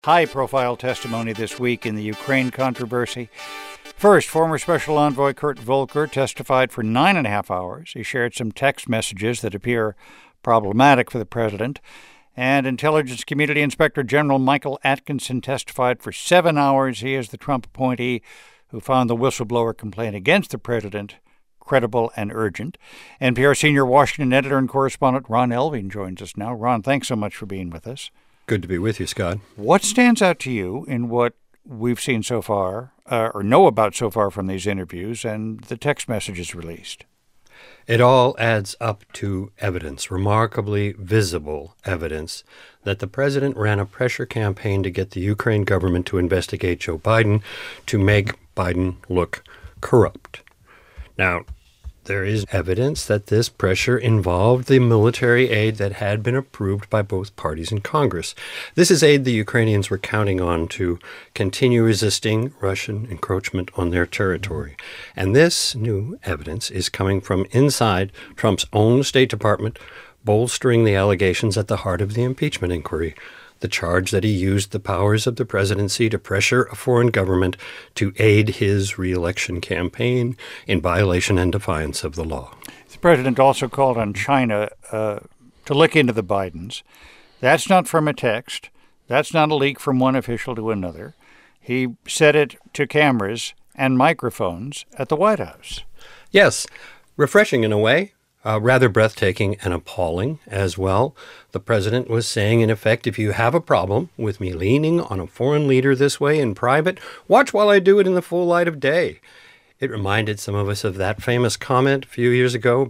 High-profile testimony this week in the Ukraine controversy. First, former Special Envoy Kurt Volker testified for 9.5 hours. He shared some text messages that appear problematic for the president. And Intelligence Community Inspector General Michael Atkinson testified for 7 hours. He is the Trump appointee who found the whistleblower complaint against the president credible and urgent. NPR senior Washington editor and correspondent Ron Elving joins us now. Ron, thanks so much for being with us. Good to be with you, Scott. What stands out to you in what we've seen so far, or know about so far from these interviews and the text messages released? It all adds up to evidence, remarkably visible evidence, that the president ran a pressure campaign to get the Ukraine government to investigate Joe Biden to make Biden look corrupt. Now, there is evidence that this pressure involved the military aid that had been approved by both parties in Congress. This is aid the Ukrainians were counting on to continue resisting Russian encroachment on their territory. And this new evidence is coming from inside Trump's own State Department, bolstering the allegations at the heart of the impeachment inquiry. The charge that he used the powers of the presidency to pressure a foreign government to aid his re-election campaign in violation and defiance of the law. The president also called on China to look into the Bidens. That's not from a text. That's not a leak from one official to another. He said it to cameras and microphones at the White House. Yes, refreshing in a way. Rather breathtaking and appalling as well. The president was saying, in effect, if you have a problem with me leaning on a foreign leader this way in private, watch while I do it in the full light of day. It reminded some of us of that famous comment a few years ago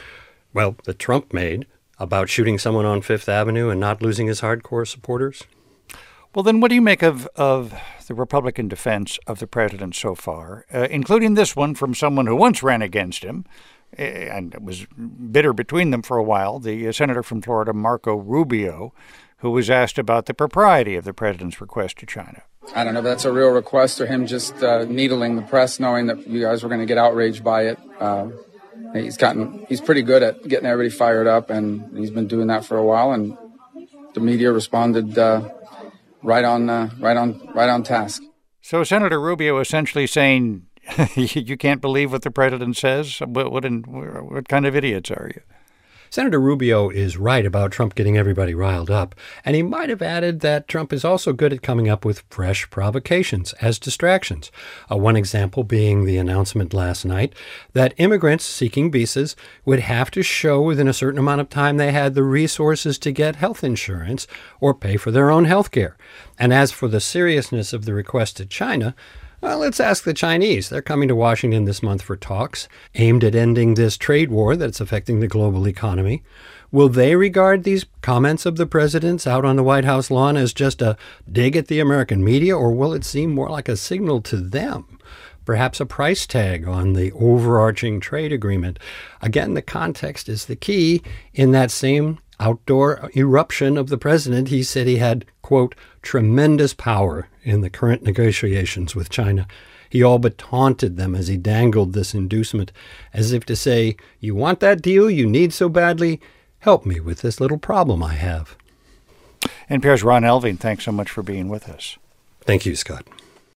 that Trump made about shooting someone on Fifth Avenue and not losing his hardcore supporters. Well, then what do you make of the Republican defense of the president so far, including this one from someone who once ran against him, and it was bitter between them for a while, the senator from Florida, Marco Rubio, who was asked about the propriety of the president's request to China? I don't know if that's a real request or him just needling the press, knowing that you guys were going to get outraged by it. He's pretty good at getting everybody fired up, and he's been doing that for a while, and the media responded right on task. So Senator Rubio essentially saying, you can't believe what the president says? What kind of idiots are you? Senator Rubio is right about Trump getting everybody riled up, and he might have added that Trump is also good at coming up with fresh provocations as distractions. One example being the announcement last night that immigrants seeking visas would have to show within a certain amount of time they had the resources to get health insurance or pay for their own health care. And as for the seriousness of the request to China, well, let's ask the Chinese. They're coming to Washington this month for talks aimed at ending this trade war that's affecting the global economy. Will they regard these comments of the president's out on the White House lawn as just a dig at the American media, or will it seem more like a signal to them? Perhaps a price tag on the overarching trade agreement. Again, the context is the key. In that same outdoor eruption of the president, he said he had, quote, tremendous power in the current negotiations with China. He all but taunted them as he dangled this inducement, as if to say, you want that deal you need so badly? Help me with this little problem I have. NPR's Ron Elving, thanks so much for being with us. Thank you, Scott.